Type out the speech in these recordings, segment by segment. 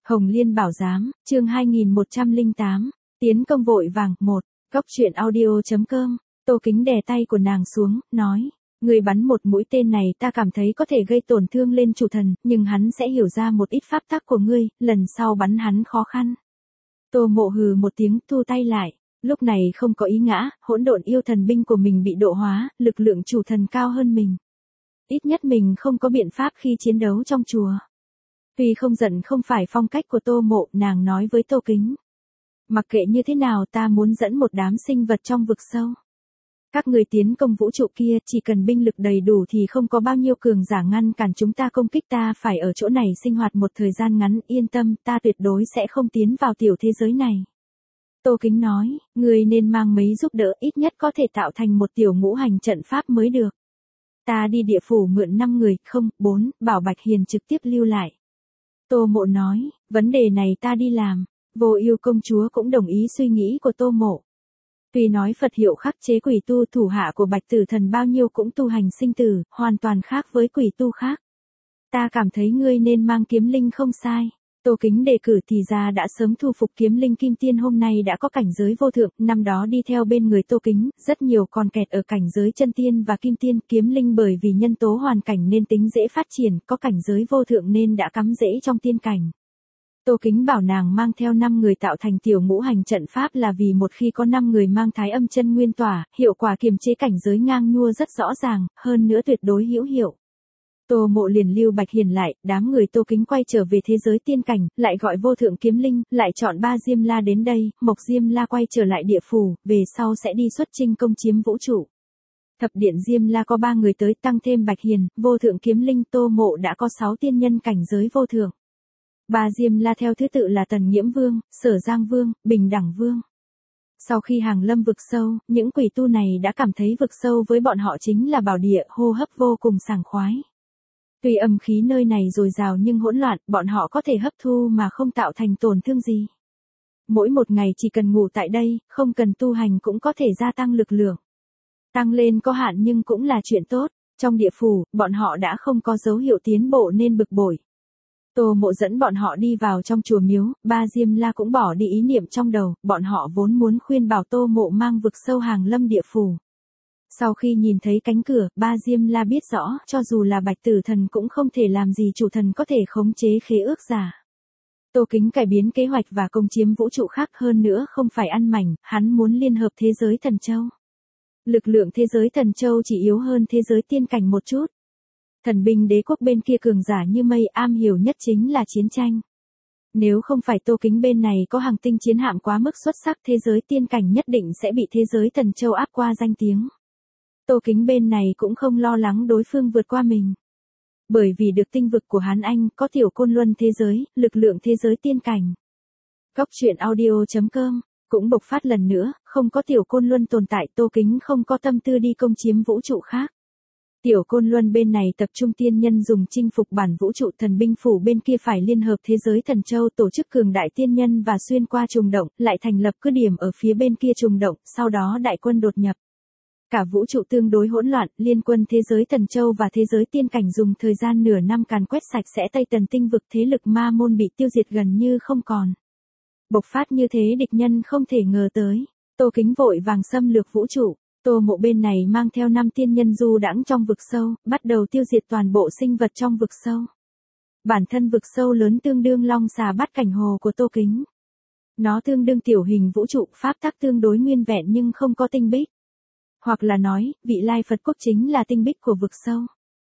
Hồng Liên Bảo Giám, chương 2108, tiến công vội vàng, 1, Cóc truyện audio.com, Tô Kính đè tay của nàng xuống, nói, người bắn một mũi tên này ta cảm thấy có thể gây tổn thương lên chủ thần, nhưng hắn sẽ hiểu ra một ít pháp tắc của ngươi, lần sau bắn hắn khó khăn. Tô Mộ hừ một tiếng, thu tay lại, lúc này không có ý ngã, hỗn độn yêu thần binh của mình bị độ hóa, lực lượng chủ thần cao hơn mình. Ít nhất mình không có biện pháp khi chiến đấu trong chùa. Tuy không giận không phải phong cách của Tô Mộ, nàng nói với Tô Kính. Mặc kệ như thế nào ta muốn dẫn một đám sinh vật trong vực sâu. Các người tiến công vũ trụ kia, chỉ cần binh lực đầy đủ thì không có bao nhiêu cường giả ngăn cản chúng ta công kích, ta phải ở chỗ này sinh hoạt một thời gian ngắn, yên tâm, ta tuyệt đối sẽ không tiến vào tiểu thế giới này. Tô Kính nói, người nên mang mấy giúp đỡ, ít nhất có thể tạo thành một tiểu ngũ hành trận pháp mới được. Ta đi địa phủ mượn 5 người, không, 4, bảo Bạch Hiền trực tiếp lưu lại. Tô Mộ nói, vấn đề này ta đi làm. Vô Yêu công chúa cũng đồng ý suy nghĩ của Tô Mộ. Tuy nói Phật hiệu khắc chế quỷ tu, thủ hạ của Bạch Tử Thần bao nhiêu cũng tu hành sinh tử, hoàn toàn khác với quỷ tu khác. Ta cảm thấy ngươi nên mang kiếm linh không sai. Tô Kính đề cử thì ra đã sớm thu phục kiếm linh kim tiên, hôm nay đã có cảnh giới vô thượng, năm đó đi theo bên người Tô Kính, rất nhiều còn kẹt ở cảnh giới chân tiên và kim tiên, kiếm linh bởi vì nhân tố hoàn cảnh nên tính dễ phát triển, có cảnh giới vô thượng nên đã cắm rễ trong tiên cảnh. Tô Kính bảo nàng mang theo 5 người tạo thành tiểu ngũ hành trận pháp là vì một khi có 5 người mang thái âm chân nguyên tỏa, hiệu quả kiềm chế cảnh giới ngang nhua rất rõ ràng, hơn nữa tuyệt đối hữu hiệu. Tô Mộ liền lưu Bạch Hiền lại, đám người Tô Kính quay trở về thế giới tiên cảnh, lại gọi vô thượng kiếm linh, lại chọn 3 Diêm La đến đây, Mộc Diêm La quay trở lại địa phủ, về sau sẽ đi xuất chinh công chiếm vũ trụ. Thập điện Diêm La có 3 người tới, tăng thêm Bạch Hiền, vô thượng kiếm linh, Tô Mộ đã có 6 tiên nhân cảnh giới vô thượng. 3 Diêm La theo thứ tự là Tần Nhiễm Vương, Sở Giang Vương, Bình Đẳng Vương. Sau khi hàng lâm vực sâu, những quỷ tu này đã cảm thấy vực sâu với bọn họ chính là bảo địa, hô hấp vô cùng sảng khoái. Tuy âm khí nơi này dồi dào nhưng hỗn loạn, bọn họ có thể hấp thu mà không tạo thành tổn thương gì. Mỗi một ngày chỉ cần ngủ tại đây, không cần tu hành cũng có thể gia tăng lực lượng. Tăng lên có hạn nhưng cũng là chuyện tốt, trong địa phủ, bọn họ đã không có dấu hiệu tiến bộ nên bực bội. Tô Mộ dẫn bọn họ đi vào trong chùa miếu, 3 Diêm La cũng bỏ đi ý niệm trong đầu, bọn họ vốn muốn khuyên bảo Tô Mộ mang vực sâu hàng lâm địa phủ. Sau khi nhìn thấy cánh cửa, 3 Diêm La biết rõ, cho dù là Bạch Tử Thần cũng không thể làm gì chủ thần có thể khống chế khế ước giả. Tô Kính cải biến kế hoạch và công chiếm vũ trụ khác, hơn nữa không phải ăn mảnh, hắn muốn liên hợp thế giới thần châu. Lực lượng thế giới thần châu chỉ yếu hơn thế giới tiên cảnh một chút. Thần binh đế quốc bên kia cường giả như mây, am hiểu nhất chính là chiến tranh. Nếu không phải Tô Kính bên này có hàng tinh chiến hạm quá mức xuất sắc, thế giới tiên cảnh nhất định sẽ bị thế giới thần châu áp qua danh tiếng. Tô Kính bên này cũng không lo lắng đối phương vượt qua mình. Bởi vì được tinh vực của Hán Anh, có tiểu côn luân thế giới, lực lượng thế giới tiên cảnh. Cóc truyện audio.com cũng bộc phát lần nữa, không có tiểu côn luân tồn tại, Tô Kính không có tâm tư đi công chiếm vũ trụ khác. Tiểu côn luân bên này tập trung tiên nhân dùng chinh phục bản vũ trụ, thần binh phủ bên kia phải liên hợp thế giới thần châu, tổ chức cường đại tiên nhân và xuyên qua trùng động, lại thành lập cứ điểm ở phía bên kia trùng động, sau đó đại quân đột nhập. Cả vũ trụ tương đối hỗn loạn, liên quân thế giới thần châu và thế giới tiên cảnh dùng thời gian nửa năm càn quét sạch sẽ Tây Tần tinh vực, thế lực ma môn bị tiêu diệt gần như không còn. Bộc phát như thế địch nhân không thể ngờ tới. Tô Kính vội vàng xâm lược vũ trụ. Tô Mộ bên này mang theo 5 tiên nhân du đãng trong vực sâu, bắt đầu tiêu diệt toàn bộ sinh vật trong vực sâu. Bản thân vực sâu lớn tương đương long xà bát cảnh hồ của Tô Kính. Nó tương đương tiểu hình vũ trụ, pháp tắc tương đối nguyên vẹn nhưng không có tinh bích. Hoặc là nói, vị lai Phật quốc chính là tinh bích của vực sâu.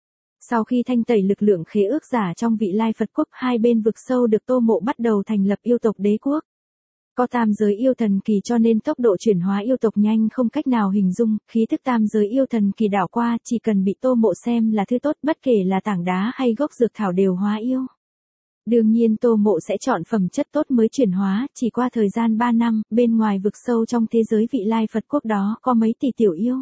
Sau khi thanh tẩy lực lượng khế ước giả trong vị lai Phật quốc, hai bên vực sâu được Tô Mộ bắt đầu thành lập yêu tộc đế quốc. Có tam giới yêu thần kỳ cho nên tốc độ chuyển hóa yêu tộc nhanh không cách nào hình dung, khí thức tam giới yêu thần kỳ đảo qua, chỉ cần bị Tô Mộ xem là thứ tốt, bất kể là tảng đá hay gốc dược thảo đều hóa yêu. Đương nhiên Tô Mộ sẽ chọn phẩm chất tốt mới chuyển hóa, chỉ qua thời gian 3 năm, bên ngoài vực sâu trong thế giới vị lai Phật quốc đó có mấy tỷ tiểu yêu.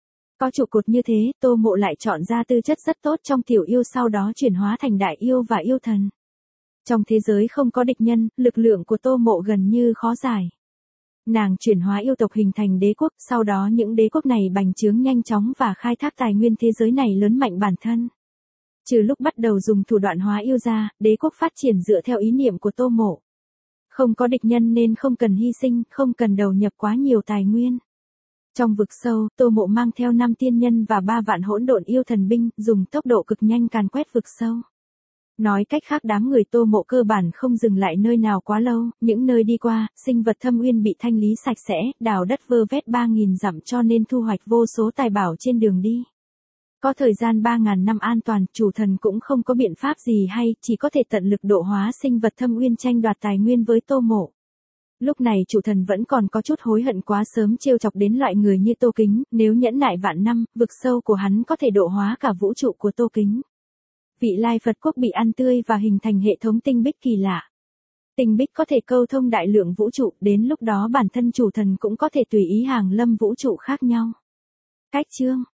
Có trụ cột như thế, Tô Mộ lại chọn ra tư chất rất tốt trong tiểu yêu, sau đó chuyển hóa thành đại yêu và yêu thần. Trong thế giới không có địch nhân, lực lượng của Tô Mộ gần như khó giải. Nàng chuyển hóa yêu tộc hình thành đế quốc, sau đó những đế quốc này bành trướng nhanh chóng và khai thác tài nguyên thế giới này lớn mạnh bản thân. Trừ lúc bắt đầu dùng thủ đoạn hóa yêu ra, đế quốc phát triển dựa theo ý niệm của Tô Mộ. Không có địch nhân nên không cần hy sinh, không cần đầu nhập quá nhiều tài nguyên. Trong vực sâu, Tô Mộ mang theo 5 tiên nhân và 3 vạn hỗn độn yêu thần binh, dùng tốc độ cực nhanh càn quét vực sâu. Nói cách khác đám người Tô Mộ cơ bản không dừng lại nơi nào quá lâu, những nơi đi qua, sinh vật thâm uyên bị thanh lý sạch sẽ, đào đất vơ vét 3.000 dặm cho nên thu hoạch vô số tài bảo trên đường đi. Có thời gian 3.000 năm an toàn, chủ thần cũng không có biện pháp gì hay, chỉ có thể tận lực độ hóa sinh vật thâm uyên tranh đoạt tài nguyên với Tô Mộ. Lúc này chủ thần vẫn còn có chút hối hận quá sớm trêu chọc đến loại người như Tô Kính, nếu nhẫn nại vạn năm, vực sâu của hắn có thể độ hóa cả vũ trụ của Tô Kính. Vị lai Phật quốc bị ăn tươi và hình thành hệ thống tinh bích kỳ lạ. Tinh bích có thể câu thông đại lượng vũ trụ, đến lúc đó bản thân chủ thần cũng có thể tùy ý hàng lâm vũ trụ khác nhau. Cách chương